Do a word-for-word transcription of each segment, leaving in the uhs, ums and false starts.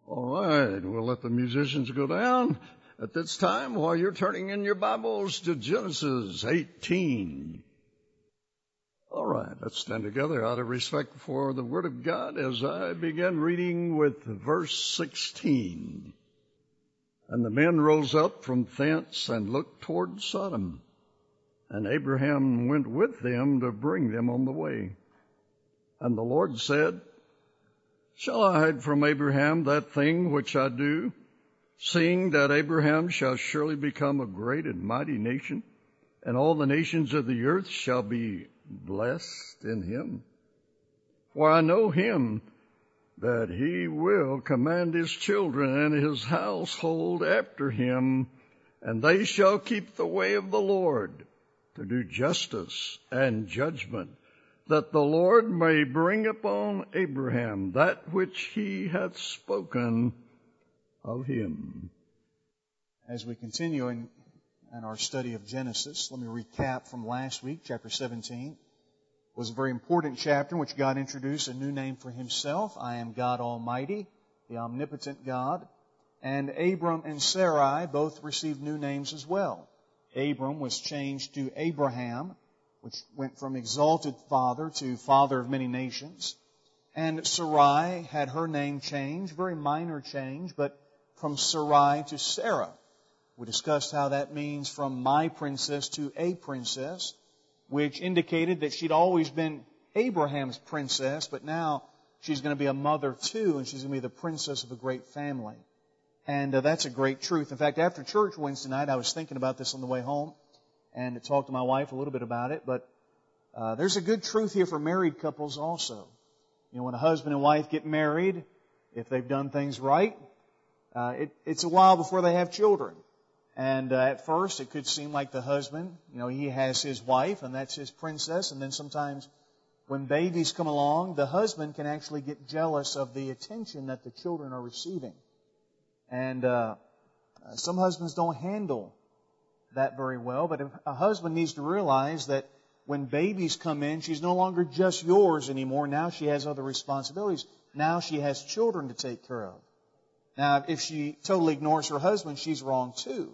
All right, we'll let the musicians go down at this time while you're turning in your Bibles to Genesis eighteen. All right, let's stand together out of respect for the Word of God as I begin reading with verse sixteen. And the men rose up from thence and looked toward Sodom, and Abraham went with them to bring them on the way. And the Lord said, Shall I hide from Abraham that thing which I do, seeing that Abraham shall surely become a great and mighty nation, and all the nations of the earth shall be blessed in him? For I know him, that he will command his children and his household after him, and they shall keep the way of the Lord, to do justice and judgment, that the Lord may bring upon Abraham that which he hath spoken of him. As we continue in, in our study of Genesis, let me recap from last week. Chapter seventeen was a very important chapter in which God introduced a new name for himself. I am God Almighty, the omnipotent God. And Abram and Sarai both received new names as well. Abram was changed to Abraham, which went from exalted father to father of many nations. And Sarai had her name changed, very minor change, but from Sarai to Sarah. We discussed how that means from my princess to a princess, which indicated that she'd always been Abraham's princess, but now she's going to be a mother too, and she's going to be the princess of a great family. And uh, that's a great truth. In fact, after church Wednesday night, I was thinking about this on the way home, and talked to my wife a little bit about it, but uh, there's a good truth here for married couples also. You know, when a husband and wife get married, if they've done things right, uh, it, it's a while before they have children. And uh, at first, it could seem like the husband, you know, he has his wife, and that's his princess, and then sometimes when babies come along, the husband can actually get jealous of the attention that the children are receiving. And uh, some husbands don't handle that very well, but a husband needs to realize that when babies come in, she's no longer just yours anymore. Now she has other responsibilities. Now she has children to take care of. Now, if she totally ignores her husband, she's wrong too.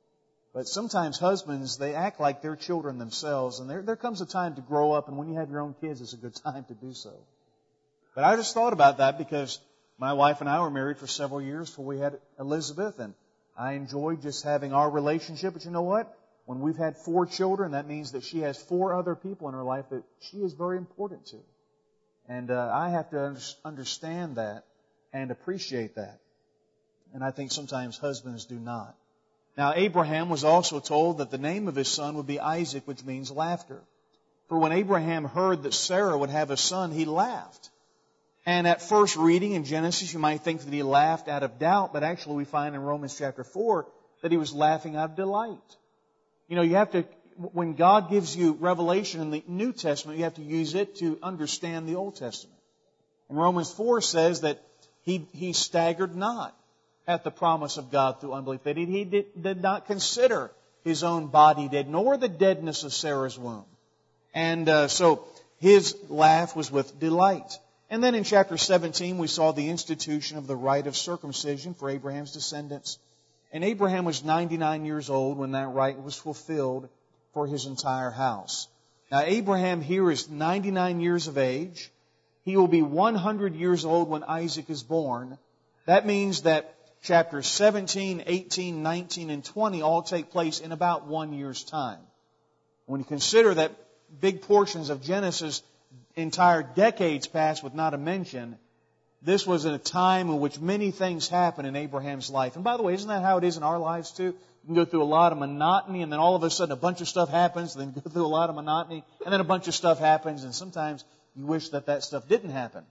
But sometimes husbands, they act like they're children themselves, and there, there comes a time to grow up, and when you have your own kids, it's a good time to do so. But I just thought about that because my wife and I were married for several years before we had Elizabeth, and I enjoyed just having our relationship, but you know what? When we've had four children, that means that she has four other people in her life that she is very important to. And uh, I have to understand that and appreciate that. And I think sometimes husbands do not. Now, Abraham was also told that the name of his son would be Isaac, which means laughter. For when Abraham heard that Sarah would have a son, he laughed. And at first reading in Genesis, you might think that he laughed out of doubt, but actually we find in Romans chapter four that he was laughing out of delight. You know, you have to, when God gives you revelation in the New Testament, you have to use it to understand the Old Testament. And Romans four says that he, he staggered not at the promise of God through unbelief, that he, he did, did not consider his own body dead, nor the deadness of Sarah's womb. And uh, so his laugh was with delight. And then in chapter seventeen, we saw the institution of the rite of circumcision for Abraham's descendants. And Abraham was ninety-nine years old when that rite was fulfilled for his entire house. Now, Abraham here is ninety-nine years of age. He will be one hundred years old when Isaac is born. That means that chapters seventeen, eighteen, nineteen, and twenty all take place in about one year's time. When you consider that big portions of Genesis, entire decades passed with not a mention, this was a time in which many things happened in Abraham's life. And by the way, isn't that how it is in our lives too? You can go through a lot of monotony, and then all of a sudden a bunch of stuff happens, and then go through a lot of monotony, and then a bunch of stuff happens, and sometimes you wish that that stuff didn't happen.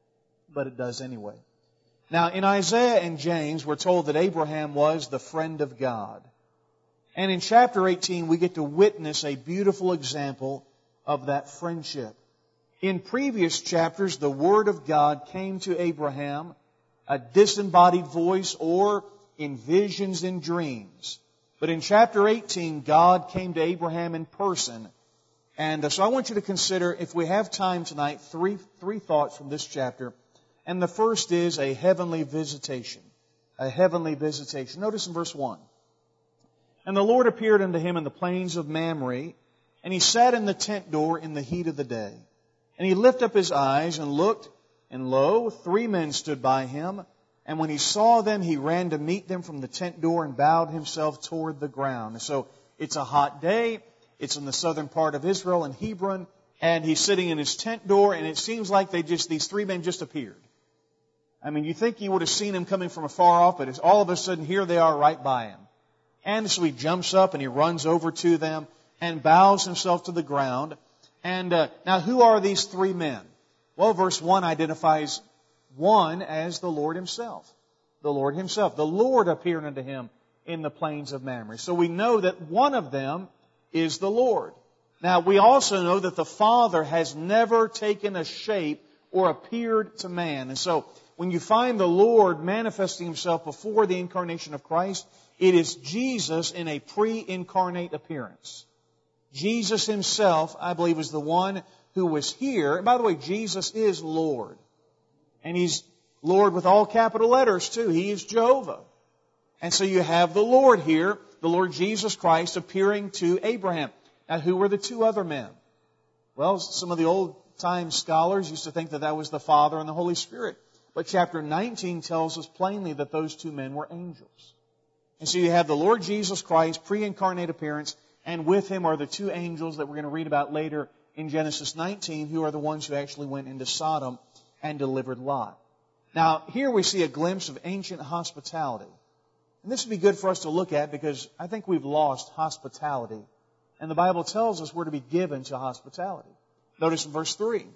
But it does anyway. Now, in Isaiah and James, we're told that Abraham was the friend of God. And in chapter eighteen, we get to witness a beautiful example of that friendship. In previous chapters, the Word of God came to Abraham, a disembodied voice or in visions and dreams. But in chapter eighteen, God came to Abraham in person. And so I want you to consider, if we have time tonight, three, three thoughts from this chapter And the first is a heavenly visitation. A heavenly visitation. Notice in verse one. And the Lord appeared unto him in the plains of Mamre, and he sat in the tent door in the heat of the day. And he lifted up his eyes and looked, and lo, three men stood by him. And when he saw them, he ran to meet them from the tent door and bowed himself toward the ground. And so it's a hot day. It's in the southern part of Israel in Hebron. And he's sitting in his tent door, and it seems like they just these three men just appeared. I mean, you think you would have seen him coming from afar off, but it's all of a sudden here they are right by him. And so he jumps up and he runs over to them and bows himself to the ground. And uh, now who are these three men? Well, verse one identifies one as the Lord Himself. The Lord Himself. The Lord appeared unto him in the plains of Mamre. So we know that one of them is the Lord. Now, we also know that the Father has never taken a shape or appeared to man. And so, when you find the Lord manifesting Himself before the incarnation of Christ, it is Jesus in a pre-incarnate appearance. Jesus Himself, I believe, is the one who was here. And by the way, Jesus is Lord. And He's Lord with all capital letters, too. He is Jehovah. And so you have the Lord here, the Lord Jesus Christ, appearing to Abraham. Now, who were the two other men? Well, some of the old-time scholars used to think that that was the Father and the Holy Spirit. But chapter nineteen tells us plainly that those two men were angels. And so you have the Lord Jesus Christ, pre-incarnate appearance, and with Him are the two angels that we're going to read about later in Genesis nineteen, who are the ones who actually went into Sodom and delivered Lot. Now, here we see a glimpse of ancient hospitality. And this would be good for us to look at because I think we've lost hospitality. And the Bible tells us we're to be given to hospitality. Notice in verse three.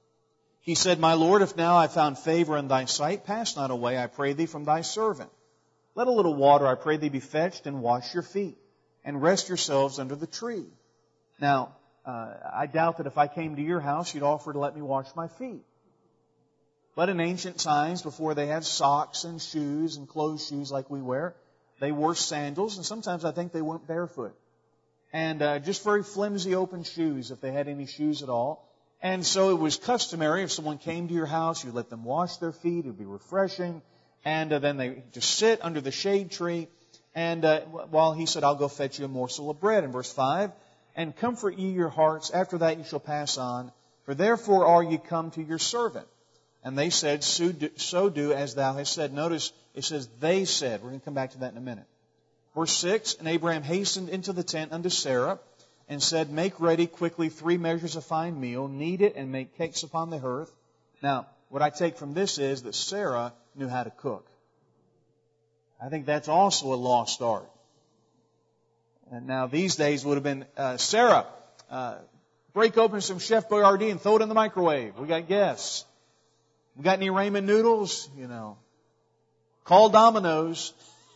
He said, My Lord, if now I found favor in Thy sight, pass not away, I pray Thee, from Thy servant. Let a little water, I pray Thee, be fetched, and wash your feet, and rest yourselves under the tree. Now, uh, I doubt that if I came to your house, you'd offer to let me wash my feet. But in ancient times, before they had socks and shoes and closed shoes like we wear, they wore sandals, and sometimes I think they went barefoot. And uh, just very flimsy open shoes, if they had any shoes at all. And so it was customary, if someone came to your house, you'd let them wash their feet, it would be refreshing. And uh, then they just sit under the shade tree. And uh, while he said, I'll go fetch you a morsel of bread, in verse five, and comfort ye your hearts, after that you shall pass on. For therefore are ye come to your servant. And they said, so do, so do as thou hast said. Notice it says, they said. We're going to come back to that in a minute. Verse six, and Abraham hastened into the tent unto Sarah, and said, Make ready quickly three measures of fine meal, knead it, and make cakes upon the hearth. Now, what I take from this is that Sarah knew how to cook. I think that's also a lost art. And now, these days would have been, uh, Sarah, uh, break open some Chef Boyardee and throw it in the microwave. We got guests. We got any ramen noodles? You know. Call Domino's.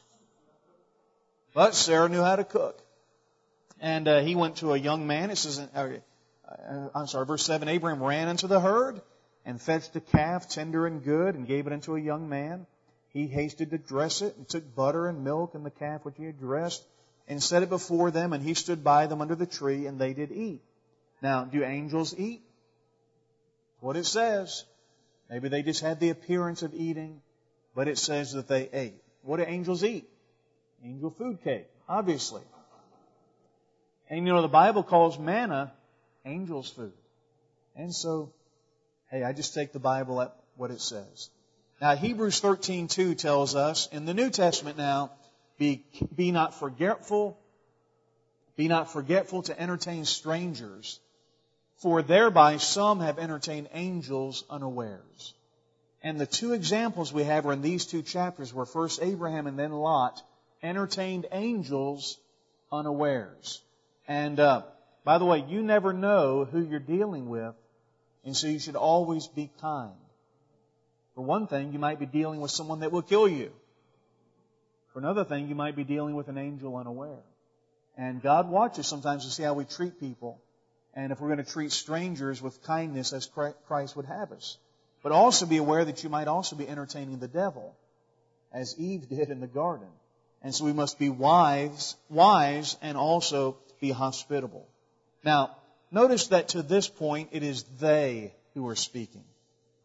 But Sarah knew how to cook. And uh, he went to a young man. It says, uh, uh, I'm sorry, verse seven, Abraham ran unto the herd and fetched a calf tender and good and gave it unto a young man. He hasted to dress it and took butter and milk and the calf which he had dressed and set it before them, and he stood by them under the tree, and they did eat. Now, do angels eat? What it says. Maybe they just had the appearance of eating, but it says that they ate. What do angels eat? Angel food cake, obviously. And you know, the Bible calls manna angels' food. And so, hey, I just take the Bible at what it says. Now, Hebrews thirteen two tells us, in the New Testament now, be, be not forgetful, be not forgetful to entertain strangers, for thereby some have entertained angels unawares. And the two examples we have are in these two chapters, where first Abraham and then Lot entertained angels unawares. And uh, by the way, you never know who you're dealing with, and so you should always be kind. For one thing, you might be dealing with someone that will kill you. For another thing, you might be dealing with an angel unaware. And God watches sometimes to see how we treat people, and if we're going to treat strangers with kindness as Christ would have us. But also be aware that you might also be entertaining the devil, as Eve did in the garden. And so we must be wise, wise and also be hospitable. Now, notice that to this point, it is they who are speaking.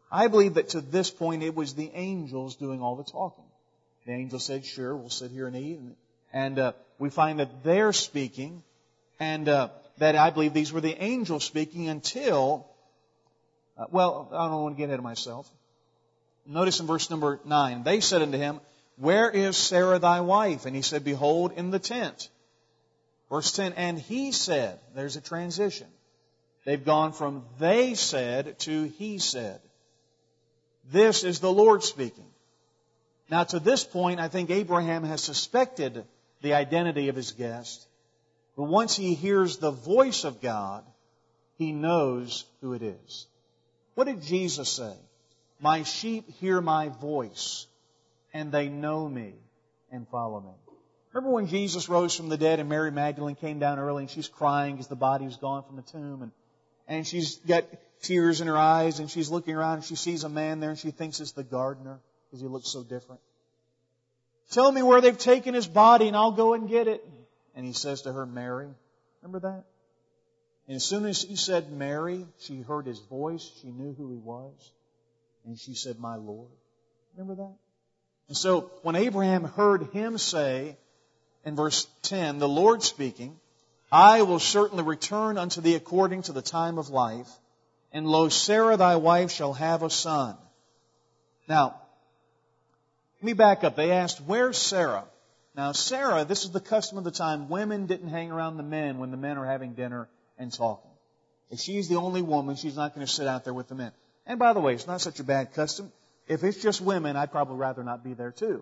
I believe that to this point it was the angels doing all the talking. The angel said, sure, we'll sit here and eat. And, and uh, we find that they're speaking, and uh, that I believe these were the angels speaking until, uh, well, I don't want to get ahead of myself. Notice in verse number nine, they said unto him, where is Sarah thy wife? And he said, behold, in the tent. Verse ten, and he said, there's a transition. They've gone from they said to he said. This is the Lord speaking. Now to this point, I think Abraham has suspected the identity of his guest. But once he hears the voice of God, he knows who it is. What did Jesus say? My sheep hear my voice, and they know me and follow me. Remember when Jesus rose from the dead and Mary Magdalene came down early and she's crying because the body was gone from the tomb, and, and she's got tears in her eyes and she's looking around and she sees a man there and she thinks it's the gardener because he looks so different. Tell me where they've taken his body and I'll go and get it. And he says to her, Mary. Remember that? And as soon as he said Mary, she heard his voice. She knew who he was. And she said, my Lord. Remember that? And so when Abraham heard him say, in verse ten, the Lord speaking, I will certainly return unto thee according to the time of life, and lo, Sarah thy wife shall have a son. Now, let me back up. They asked, where's Sarah? Now, Sarah, this is the custom of the time. Women didn't hang around the men when the men are having dinner and talking. If she's the only woman, she's not going to sit out there with the men. And by the way, it's not such a bad custom. If it's just women, I'd probably rather not be there too.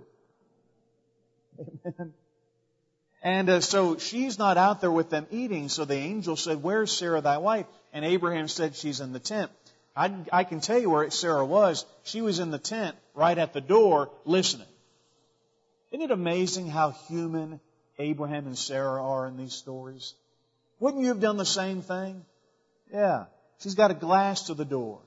Amen. And uh, so she's not out there with them eating. So the angel said, where's Sarah thy wife? And Abraham said, she's in the tent. I, I can tell you where Sarah was. She was in the tent right at the door listening. Isn't it amazing how human Abraham and Sarah are in these stories? Wouldn't you have done the same thing? Yeah. She's got a glass to the door.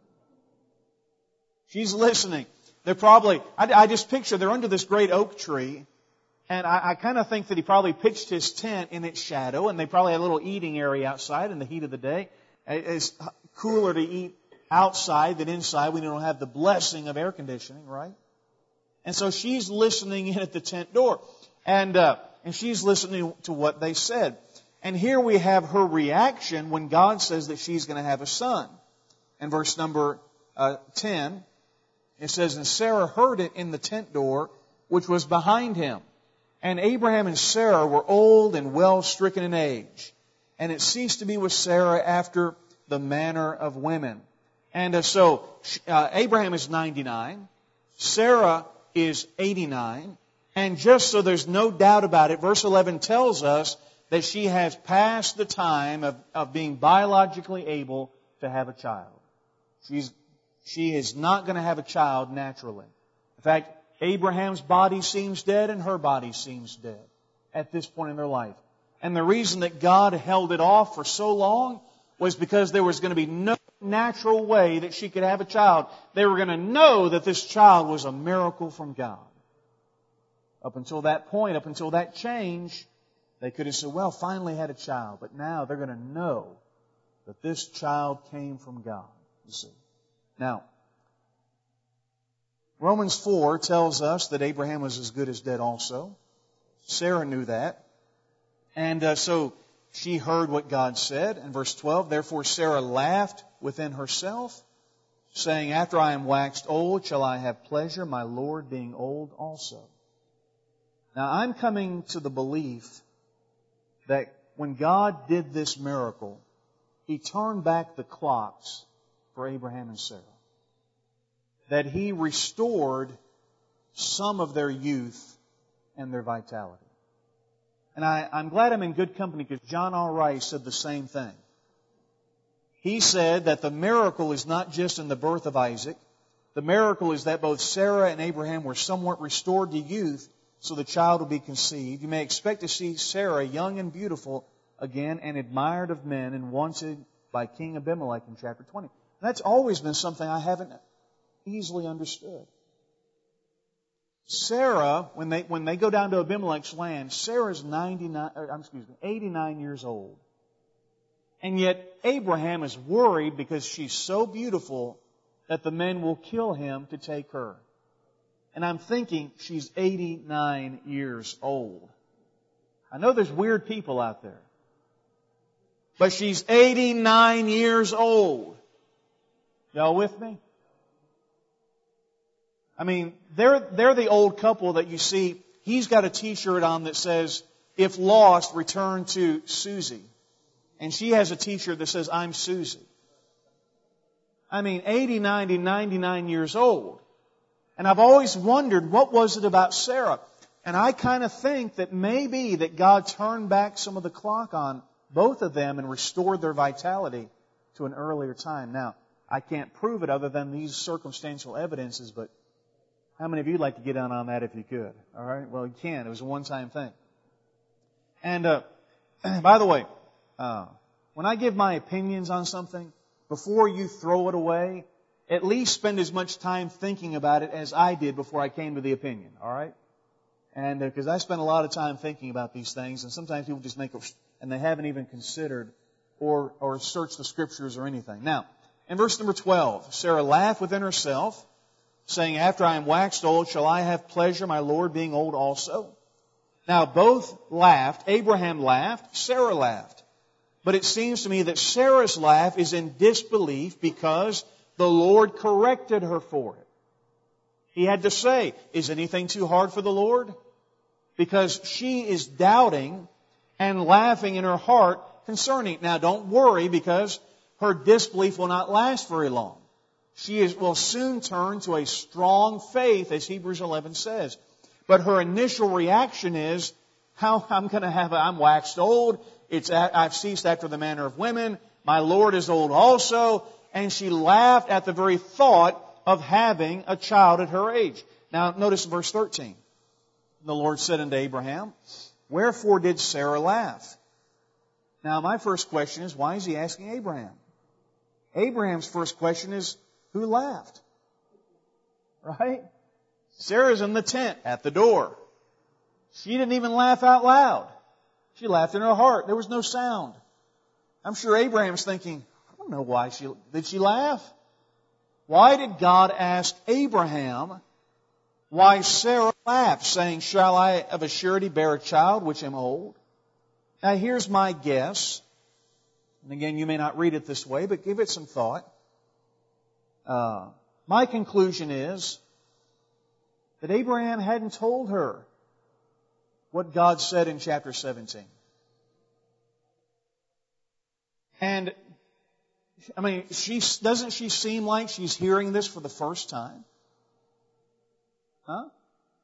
She's listening. They're probably, I, I just picture they're under this great oak tree. And I, I kind of think that he probably pitched his tent in its shadow. And they probably had a little eating area outside in the heat of the day. It's cooler to eat outside than inside. We don't have the blessing of air conditioning, right? And so she's listening in at the tent door. And, uh, and she's listening to what they said. And here we have her reaction when God says that she's going to have a son. In verse number uh, ten, it says, and Sarah heard it in the tent door, which was behind him. And Abraham and Sarah were old and well stricken in age. And it ceased to be with Sarah after the manner of women. And uh, so uh, Abraham is ninety-nine. Sarah is eighty-nine. And just so there's no doubt about it, verse eleven tells us that she has passed the time of, of being biologically able to have a child. She's, she is not going to have a child naturally. In fact, Abraham's body seems dead and her body seems dead at this point in their life. And the reason that God held it off for so long was because there was going to be no natural way that she could have a child. They were going to know that this child was a miracle from God. Up until that point, up until that change, they could have said, well, finally had a child. But now they're going to know that this child came from God, you see. Now, Romans four tells us that Abraham was as good as dead also. Sarah knew that. And uh, so she heard what God said. In verse twelve, therefore Sarah laughed within herself, saying, after I am waxed old, shall I have pleasure, my Lord being old also. Now, I'm coming to the belief that when God did this miracle, He turned back the clocks for Abraham and Sarah. That He restored some of their youth and their vitality. And I, I'm glad I'm in good company because John R. Rice said the same thing. He said that the miracle is not just in the birth of Isaac. The miracle is that both Sarah and Abraham were somewhat restored to youth so the child will be conceived. You may expect to see Sarah young and beautiful again and admired of men and wanted by King Abimelech in chapter twenty. That's always been something I haven't easily understood. Sarah, when they when they go down to Abimelech's land, Sarah's ninety-nine, or, excuse me, eighty-nine years old. And yet Abraham is worried because she's so beautiful that the men will kill him to take her. And I'm thinking she's eighty-nine years old. I know there's weird people out there. But she's eighty-nine years old. Y'all with me? I mean, they're, they're the old couple that you see. He's got a t-shirt on that says, "If lost, return to Susie." And she has a t-shirt that says, "I'm Susie." I mean, eighty, ninety, ninety-nine years old. And I've always wondered, what was it about Sarah? And I kind of think that maybe that God turned back some of the clock on both of them and restored their vitality to an earlier time. Now, I can't prove it other than these circumstantial evidences, but how many of you would like to get in on that if you could? All right? Well, you can. It was a one-time thing. And, uh, by the way, uh, when I give my opinions on something, before you throw it away, at least spend as much time thinking about it as I did before I came to the opinion. All right? And because uh, I spend a lot of time thinking about these things, and sometimes people just make it, and they haven't even considered or or searched the Scriptures or anything. Now, in verse number twelve, Sarah laughed within herself, saying, "After I am waxed old, shall I have pleasure, my Lord being old also?" Now, both laughed. Abraham laughed. Sarah laughed. But it seems to me that Sarah's laugh is in disbelief because the Lord corrected her for it. He had to say, "Is anything too hard for the Lord?" Because she is doubting and laughing in her heart concerning it. Now, don't worry, because her disbelief will not last very long. She is, will soon turn to a strong faith, as Hebrews eleven says. But her initial reaction is, "How I'm going to have? A, I'm waxed old. It's I've ceased after the manner of women. My Lord is old also." And she laughed at the very thought of having a child at her age. Now, notice verse thirteen. The Lord said unto Abraham, "Wherefore did Sarah laugh?" Now, my first question is, why is he asking Abraham? Abraham's first question is, who laughed? Right? Sarah's in the tent at the door. She didn't even laugh out loud. She laughed in her heart. There was no sound. I'm sure Abraham's thinking, I don't know why she, did she laugh? Why did God ask Abraham why Sarah laughed, saying, "Shall I of a surety bear a child which am old?" Now here's my guess. And again, you may not read it this way, but give it some thought. Uh, my conclusion is that Abraham hadn't told her what God said in chapter seventeen. And, I mean, she doesn't she seem like she's hearing this for the first time? Huh?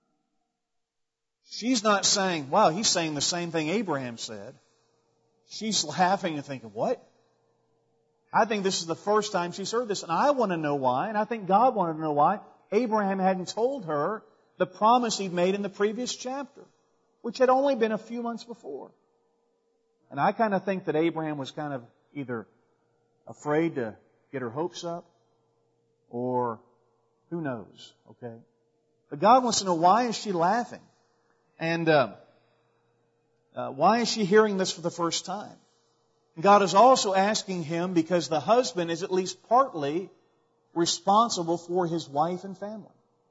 She's not saying, wow, he's saying the same thing Abraham said. She's laughing and thinking, what? I think this is the first time she's heard this, and I want to know why, and I think God wanted to know why Abraham hadn't told her the promise he'd made in the previous chapter, which had only been a few months before. And I kind of think that Abraham was kind of either afraid to get her hopes up, or who knows, okay? But God wants to know, why is she laughing? And uh, uh, why is she hearing this for the first time? God is also asking him because the husband is at least partly responsible for his wife and family.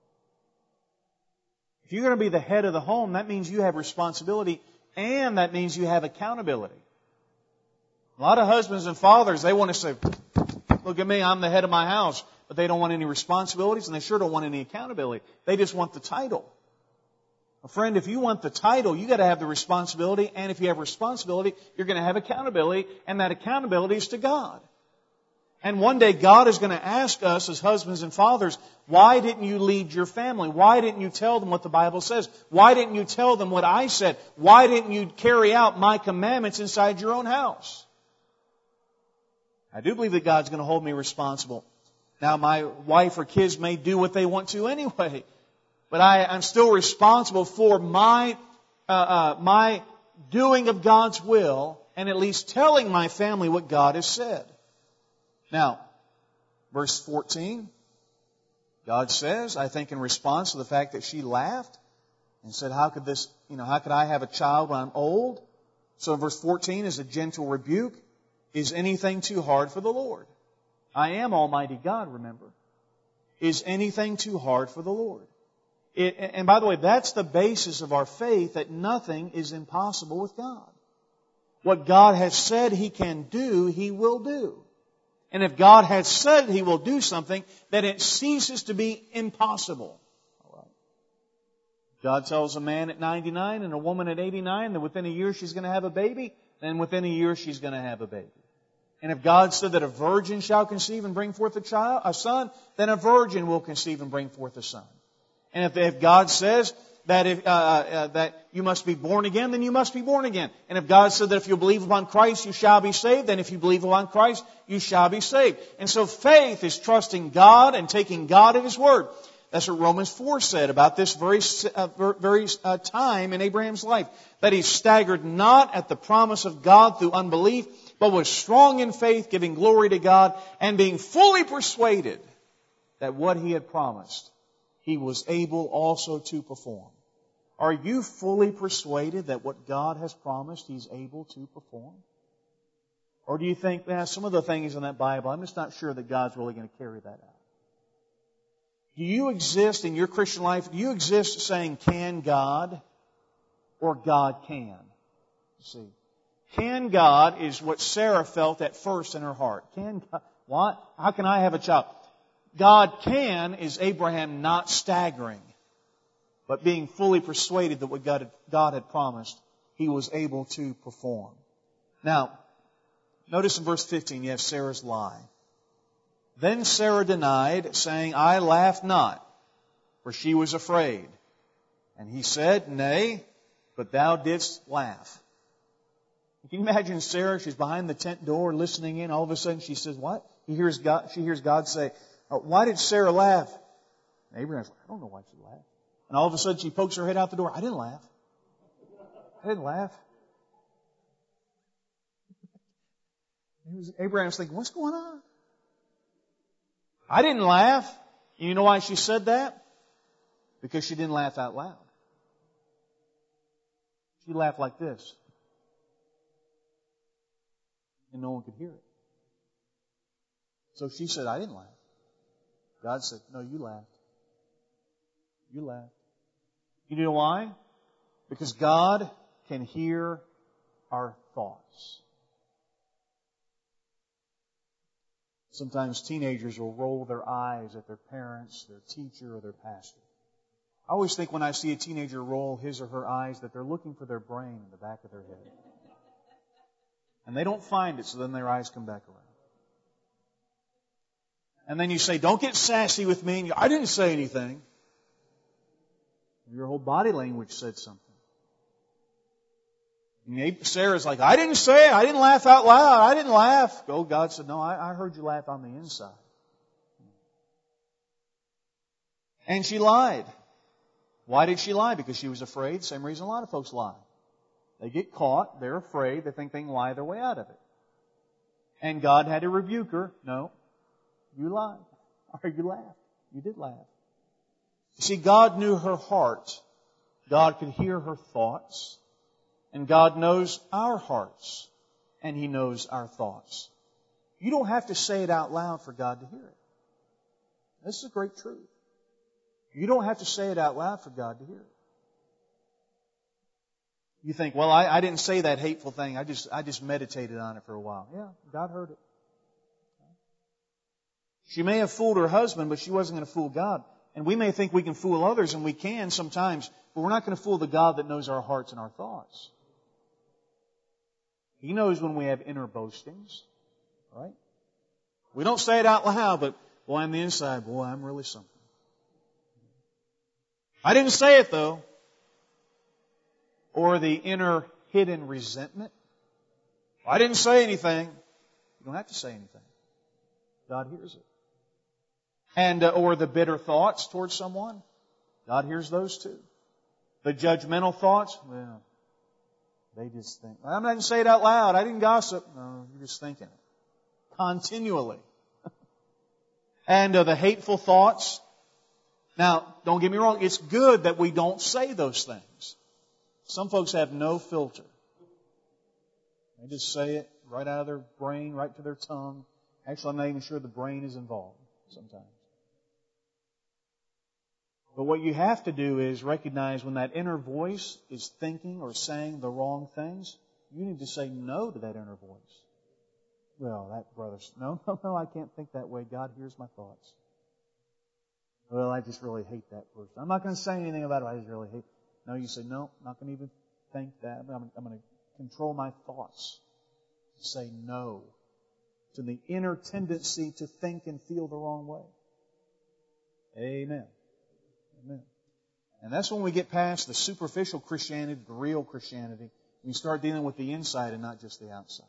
If you're going to be the head of the home, that means you have responsibility, and that means you have accountability. A lot of husbands and fathers, they want to say, look at me, I'm the head of my house. But they don't want any responsibilities, and they sure don't want any accountability. They just want the title. A friend, if you want the title, you got to have the responsibility, and if you have responsibility, you're going to have accountability, and that accountability is to God. And one day God is going to ask us as husbands and fathers, why didn't you lead your family? Why didn't you tell them what the Bible says? Why didn't you tell them what I said? Why didn't you carry out my commandments inside your own house? I do believe that God's going to hold me responsible. Now, my wife or kids may do what they want to anyway, but I, I'm still responsible for my uh, uh, my doing of God's will, and at least telling my family what God has said. Now, verse fourteen, God says, I think in response to the fact that she laughed and said, "How could this? You know, how could I have a child when I'm old?" So, verse fourteen is a gentle rebuke. Is anything too hard for the Lord? I am Almighty God, remember. Is anything too hard for the Lord? It, and by the way, that's the basis of our faith, that nothing is impossible with God. What God has said He can do, He will do. And if God has said He will do something, then it ceases to be impossible. All right. God tells a man at ninety-nine and a woman at eighty-nine that within a year she's going to have a baby, then within a year she's going to have a baby. And if God said that a virgin shall conceive and bring forth a child, a son, then a virgin will conceive and bring forth a son. And if, if God says that if uh, uh, that you must be born again, then you must be born again. And if God said that if you believe upon Christ, you shall be saved, then if you believe upon Christ, you shall be saved. And so faith is trusting God and taking God at His word. That's what Romans four said about this very uh, very uh, time in Abraham's life, that he staggered not at the promise of God through unbelief, but was strong in faith, giving glory to God, and being fully persuaded that what he had promised, He was able also to perform. Are you fully persuaded that what God has promised He's able to perform? Or do you think, man, some of the things in that Bible, I'm just not sure that God's really going to carry that out? Do you exist in your Christian life, do you exist saying, can God? Or God can? See, can God is what Sarah felt at first in her heart. Can God, what? How can I have a child? God can is Abraham not staggering, but being fully persuaded that what God had, God had promised, he was able to perform. Now, notice in verse fifteen, you have Sarah's lie. Then Sarah denied, saying, I laughed not, for she was afraid. And he said, Nay, but thou didst laugh. Can you imagine Sarah? She's behind the tent door listening in. All of a sudden she says, what? He hears God, she hears God say, why did Sarah laugh? And Abraham's like, I don't know why she laughed. And all of a sudden she pokes her head out the door. I didn't laugh. I didn't laugh. Abraham's thinking, what's going on? I didn't laugh. You know why she said that? Because she didn't laugh out loud. She laughed like this. And no one could hear it. So she said, I didn't laugh. God said, no, you laughed. You laughed. You know why? Because God can hear our thoughts. Sometimes teenagers will roll their eyes at their parents, their teacher, or their pastor. I always think when I see a teenager roll his or her eyes that they're looking for their brain in the back of their head. And they don't find it, so then their eyes come back around. And then you say, don't get sassy with me. And you, I didn't say anything. Your whole body language said something. And Sarah's like, I didn't say it. I didn't laugh out loud. I didn't laugh. Oh, God said, no, I, I heard you laugh on the inside. And she lied. Why did she lie? Because she was afraid. Same reason a lot of folks lie. They get caught. They're afraid. They think they can lie their way out of it. And God had to rebuke her. No, you lied. Or you laughed. You did laugh. See, God knew her heart. God could hear her thoughts. And God knows our hearts. And He knows our thoughts. You don't have to say it out loud for God to hear it. This is a great truth. You don't have to say it out loud for God to hear it. You think, well, I, I didn't say that hateful thing. I just, I just meditated on it for a while. Yeah, God heard it. She may have fooled her husband, but she wasn't going to fool God. And we may think we can fool others, and we can sometimes, but we're not going to fool the God that knows our hearts and our thoughts. He knows when we have inner boastings, right? We don't say it out loud, but boy, on the inside, boy, I'm really something. I didn't say it though. Or the inner hidden resentment. I didn't say anything. You don't have to say anything. God hears it. And uh, or the bitter thoughts towards someone. God hears those too. The judgmental thoughts, well, they just think, I'm not going to say it out loud. I didn't gossip. No, you're just thinking it. Continually. And uh, the hateful thoughts. Now, don't get me wrong. It's good that we don't say those things. Some folks have no filter. They just say it right out of their brain, right to their tongue. Actually, I'm not even sure the brain is involved sometimes. But what you have to do is recognize when that inner voice is thinking or saying the wrong things, you need to say no to that inner voice. Well, that brother, no, no, no, I can't think that way. God hears my thoughts. Well, I just really hate that person. I'm not going to say anything about it. I just really hate. No, you say, no, I'm not going to even think that. I'm, I'm going to control my thoughts. Say no to the inner tendency to think and feel the wrong way. Amen. Amen. And that's when we get past the superficial Christianity, the real Christianity. We start dealing with the inside and not just the outside.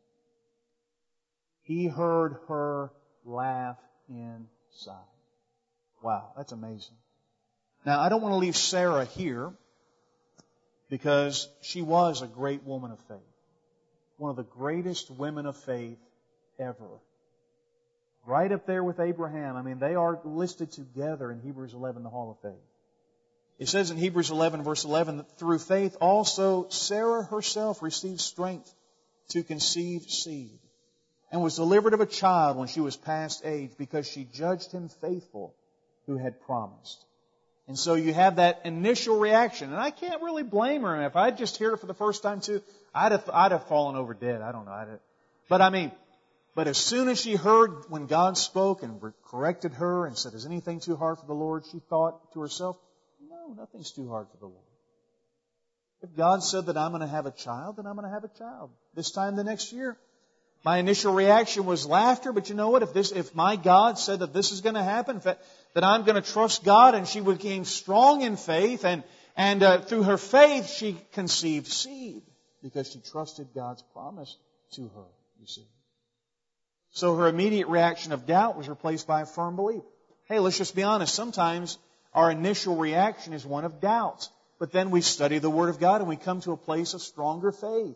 He heard her laugh inside. Wow, that's amazing. Now, I don't want to leave Sarah here because she was a great woman of faith. One of the greatest women of faith ever. Right up there with Abraham. I mean, they are listed together in Hebrews eleven, the Hall of Faith. It says in Hebrews eleven, verse eleven, that through faith also Sarah herself received strength to conceive seed, and was delivered of a child when she was past age, because she judged him faithful who had promised. And so you have that initial reaction. And I can't really blame her. And if I'd just heard it for the first time too, I'd have, I'd have fallen over dead. I don't know. I'd have, but I mean, but as soon as she heard when God spoke and corrected her and said, is anything too hard for the Lord? She thought to herself, no, nothing's too hard for the Lord. If God said that I'm going to have a child, then I'm going to have a child. This time the next year. My initial reaction was laughter, but you know what? If this, if my God said that this is going to happen, that I'm going to trust God, and she became strong in faith, and and uh, through her faith she conceived seed because she trusted God's promise to her. You see, so her immediate reaction of doubt was replaced by a firm belief. Hey, let's just be honest. Sometimes our initial reaction is one of doubt, but then we study the Word of God and we come to a place of stronger faith.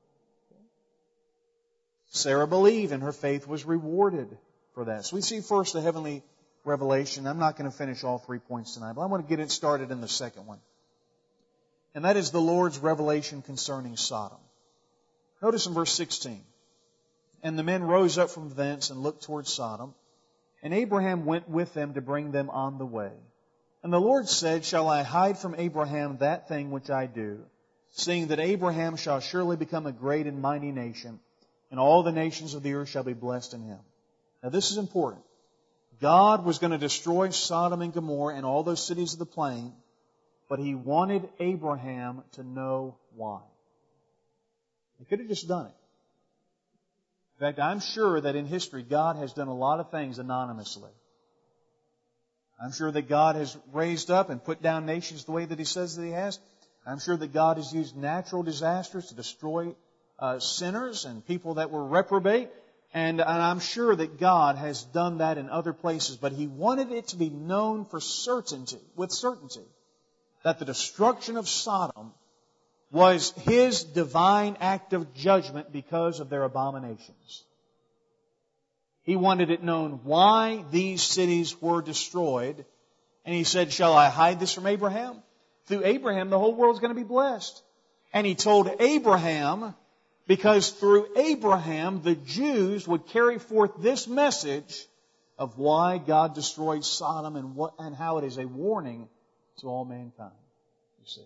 Sarah believed, and her faith was rewarded for that. So we see first the heavenly revelation. I'm not going to finish all three points tonight, but I want to get it started in the second one. And that is the Lord's revelation concerning Sodom. Notice in verse sixteen. And the men rose up from thence and looked toward Sodom, and Abraham went with them to bring them on the way. And the Lord said, shall I hide from Abraham that thing which I do, seeing that Abraham shall surely become a great and mighty nation, and all the nations of the earth shall be blessed in him. Now this is important. God was going to destroy Sodom and Gomorrah and all those cities of the plain, but He wanted Abraham to know why. He could have just done it. In fact, I'm sure that in history God has done a lot of things anonymously. I'm sure that God has raised up and put down nations the way that He says that He has. I'm sure that God has used natural disasters to destroy Uh, sinners and people that were reprobate. And, and I'm sure that God has done that in other places. But He wanted it to be known for certainty, with certainty, that the destruction of Sodom was His divine act of judgment because of their abominations. He wanted it known why these cities were destroyed. And He said, shall I hide this from Abraham? Through Abraham, the whole world is going to be blessed. And He told Abraham, because through Abraham, the Jews would carry forth this message of why God destroyed Sodom and what and how it is a warning to all mankind. You see,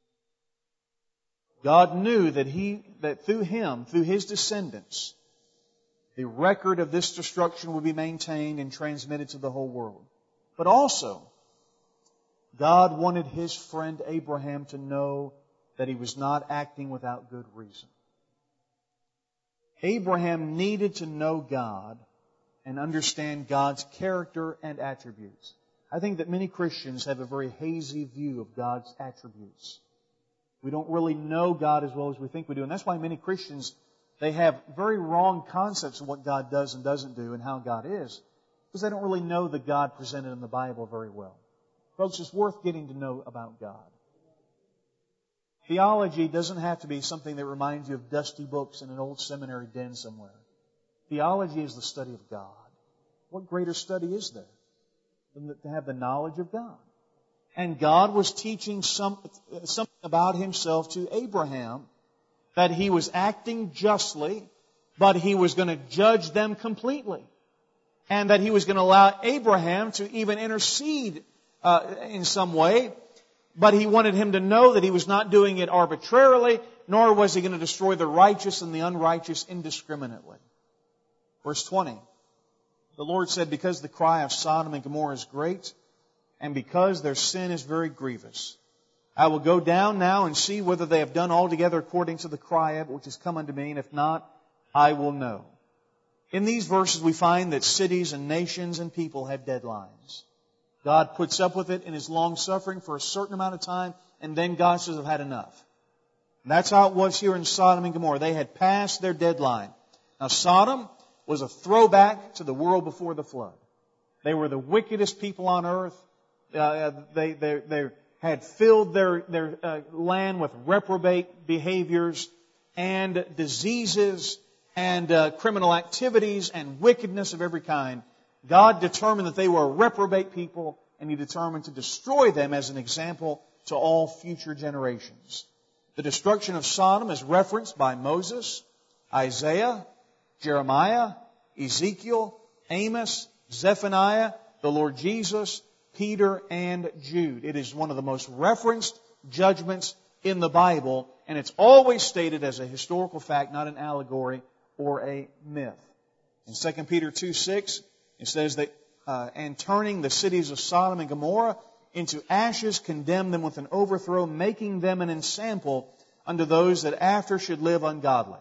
God knew that He that through Him, through His descendants, the record of this destruction would be maintained and transmitted to the whole world. But also, God wanted His friend Abraham to know that he was not acting without good reason. Abraham needed to know God and understand God's character and attributes. I think that many Christians have a very hazy view of God's attributes. We don't really know God as well as we think we do. And that's why many Christians, they have very wrong concepts of what God does and doesn't do and how God is, because they don't really know the God presented in the Bible very well. Folks, it's worth getting to know about God. Theology doesn't have to be something that reminds you of dusty books in an old seminary den somewhere. Theology is the study of God. What greater study is there than to have the knowledge of God? And God was teaching some, something about Himself to Abraham, that He was acting justly, but He was going to judge them completely. And that He was going to allow Abraham to even intercede uh, in some way. But He wanted him to know that He was not doing it arbitrarily, nor was He going to destroy the righteous and the unrighteous indiscriminately. Verse twenty. The Lord said, because the cry of Sodom and Gomorrah is great, and because their sin is very grievous, I will go down now and see whether they have done altogether according to the cry of it which has come unto me, and if not, I will know. In these verses we find that cities and nations and people have deadlines. God puts up with it in His long suffering for a certain amount of time, and then God says, I've had enough. And that's how it was here in Sodom and Gomorrah. They had passed their deadline. Now Sodom was a throwback to the world before the flood. They were the wickedest people on earth. Uh, they, they, they had filled their, their uh, land with reprobate behaviors and diseases and uh, criminal activities and wickedness of every kind. God determined that they were a reprobate people, and He determined to destroy them as an example to all future generations. The destruction of Sodom is referenced by Moses, Isaiah, Jeremiah, Ezekiel, Amos, Zephaniah, the Lord Jesus, Peter, and Jude. It is one of the most referenced judgments in the Bible, and it's always stated as a historical fact, not an allegory or a myth. In Second Peter two six, it says that, uh, and turning the cities of Sodom and Gomorrah into ashes, condemned them with an overthrow, making them an ensample unto those that after should live ungodly.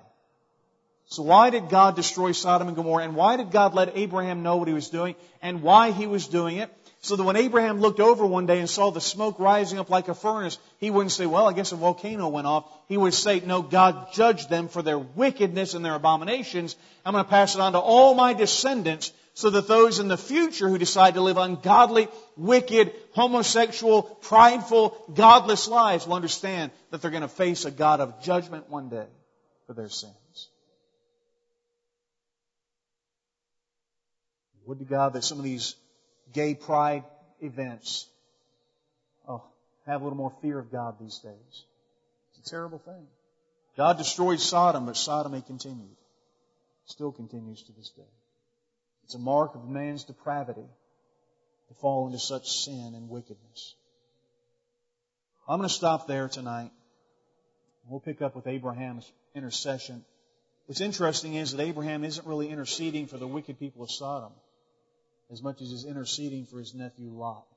So why did God destroy Sodom and Gomorrah? And why did God let Abraham know what He was doing? And why He was doing it? So that when Abraham looked over one day and saw the smoke rising up like a furnace, he wouldn't say, well, I guess a volcano went off. He would say, no, God judged them for their wickedness and their abominations. I'm going to pass it on to all my descendants, so that those in the future who decide to live ungodly, wicked, homosexual, prideful, godless lives will understand that they're going to face a God of judgment one day for their sins. Would to God that some of these gay pride events oh, have a little more fear of God these days. It's a terrible thing. God destroyed Sodom, but sodomy continued. Still continues to this day. It's a mark of man's depravity to fall into such sin and wickedness. I'm going to stop there tonight. We'll pick up with Abraham's intercession. What's interesting is that Abraham isn't really interceding for the wicked people of Sodom as much as he's interceding for his nephew Lot.